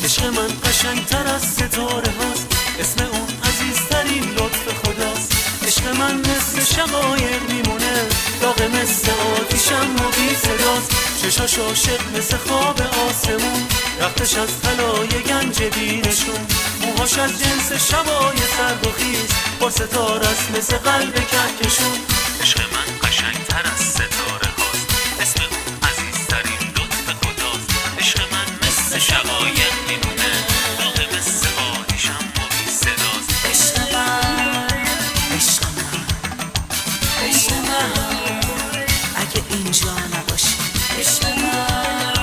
عشق من قشنگتر از ستاره هاست، اسم اون عزیزترین لطف خداست. عشق من مثل شقایق میمونه، داغ مثل آتیشم و بی صداست. چشاش عاشق مثل خواب آسمون، رختش از طلای گنج بینشون. موهاش از جنس شبای سرد و خیز، با ستاره است مثل قلب کهکشون. عشق من قشنگتر از ستاره هاست، اسم اون عزیزترین لطف خداست. عشق من مثل شقایق میمونه، داغ مثل آتیشم و بی صداست. عشق من، عشق من، عشق من، اگه اینجا نباشی. عشق من،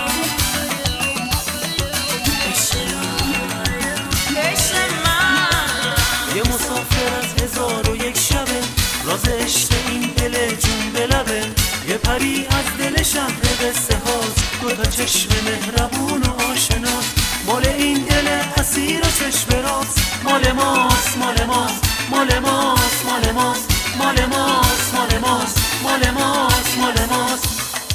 عشق من، عشق من. یه مسافر از 1001 شبه، راز عشق این دل جون به لبه. یه پری از دل شهر قصه هاست، دوتا چشم مهربون و آشناست. مال این دل اسیر و چشم راست، مال ماست، مال ماست، مال ماست، مال ماست، مال ماست، مال ماست، مال ماست، مال ماست.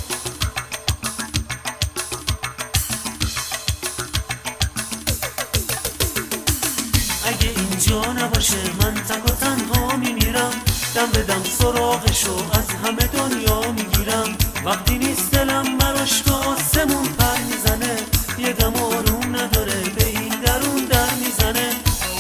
اگه اینجا نباشه من تک و تنها میمیرم، دم به دم سراغشو از همه دنیا میگیرم. وقتی نیست دلم براش به آسمون پر میزنه، یه دم آروم نداره به این درون در میزنه.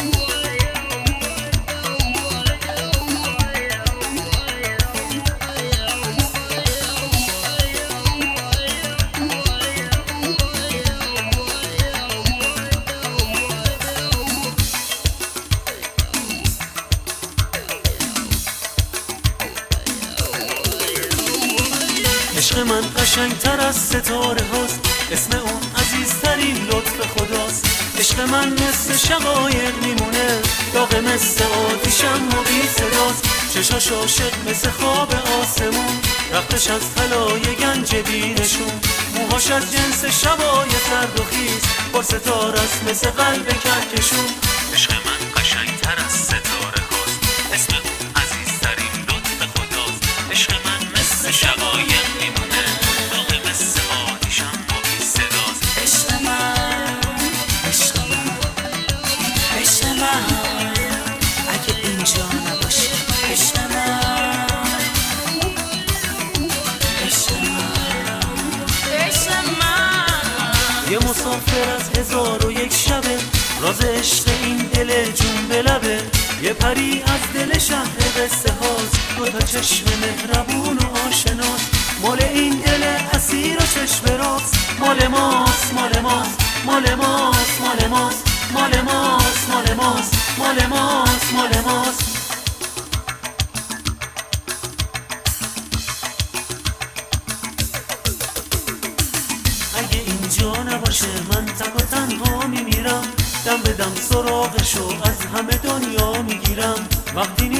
عشق من قشنگتر از ستاره هاست، اسم اون عزیزترین لطف خداست. عشق من مثل شقایق میمونه، داغ مثل آتیشم و بی صداست. چشاش عاشق مثل خواب آسمون، رختش از طلای گنج بینشون. موهاش از جنس شبای سرد و خیز، با ستاره است مثل قلب کهکشون. عشق من قشنگتر از ستاره هاست، اسم اون عزیزترین لطف خداست. عشق من مثل شقایق میمونه، داغ مثل آتیشم و بی صداست. عشق من، عشق من، عشق من، اگه اینجا نباشی. عشق من، عشق من، عشق من. یه مسافر از 1001 شبه، راز عشق این دل جون به لبه. یه پری از دل شهر قصه هاست، دوتا چشم مهربون و آشناست. مال این دل اسیر و چشم راست، مال ماست، مال ماست، مال ماست، مال ماست، مال ماست، مال ماست، مال ماست، مال ماست. اگه اینجا نباشه من تک و تنها میمیرم، دم به دم سراغشو از همه دنیا میگیرم. وقتی